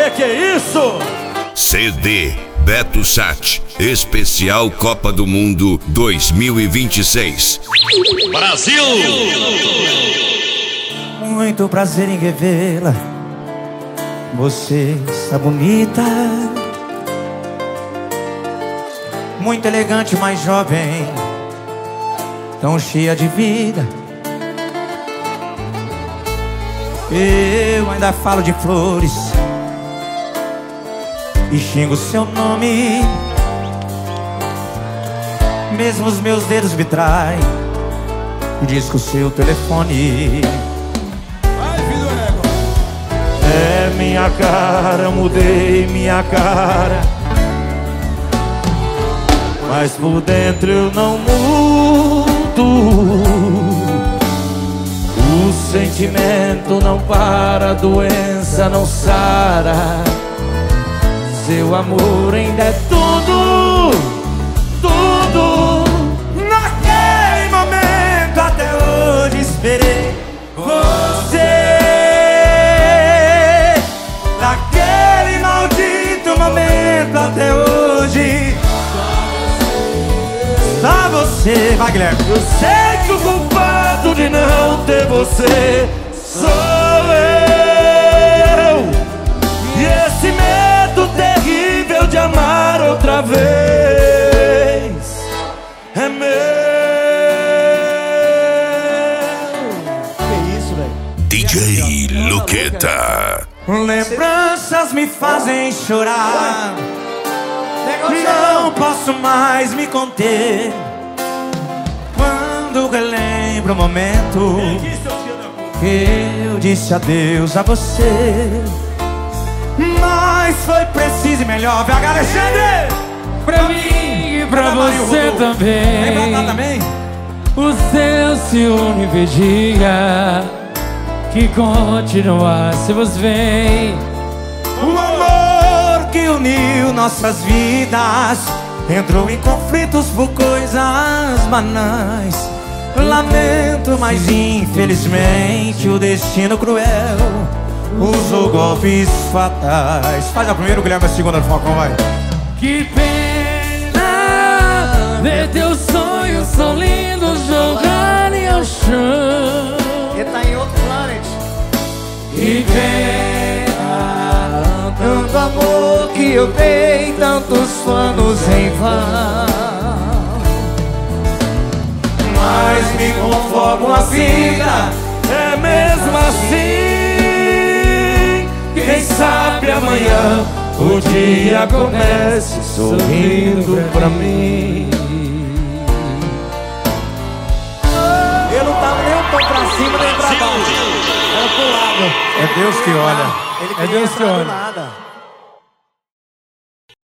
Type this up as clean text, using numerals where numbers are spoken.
Que é isso? CD Beto Sat, especial Copa do Mundo 2026. Brasil! Muito prazer em revê-la. Você está bonita, muito elegante, mais jovem, tão cheia de vida. Eu ainda falo de flores e xingo seu nome. Mesmo os meus dedos me traem e diz que o seu telefone é minha cara, mudei minha cara, mas por dentro eu não mudo. O sentimento não para, a doença não sara. Seu amor ainda é tudo, tudo. Naquele momento até hoje esperei você. Naquele maldito momento até hoje só você. Vai, Guilherme. Eu sei que o culpado de não ter você sou eu. E esse medo terrível de amar outra vez é meu. Que isso, velho? DJ Luqueta. Lembranças me fazem chorar. Não posso mais me conter quando relembro o momento que eu disse adeus a você. Mas foi preciso e melhor, VH Alexandre! Pra mim e pra você também. Vem pra cá também. O seu ciúme impedia que continuássemos bem. O amor que uniu nossas vidas entrou em conflitos por coisas banais. Lamento, mas infelizmente o destino cruel usou golpes fatais. Faz a primeira, o Guilherme, a segunda do Falcão, vai. Que pena ver teus sonhos são lindos jogarem ao chão. Ele tá em outro planet. Que pena tanto amor que eu dei, tantos planos em vão. Mas me conformo a vida, é mesmo assim. Quem sabe amanhã o dia comece sorrindo pra mim. Eu não tava nem um pouco pra cima nem pra baixo, era pro lado. É Deus que olha. É Deus que olha. Nada.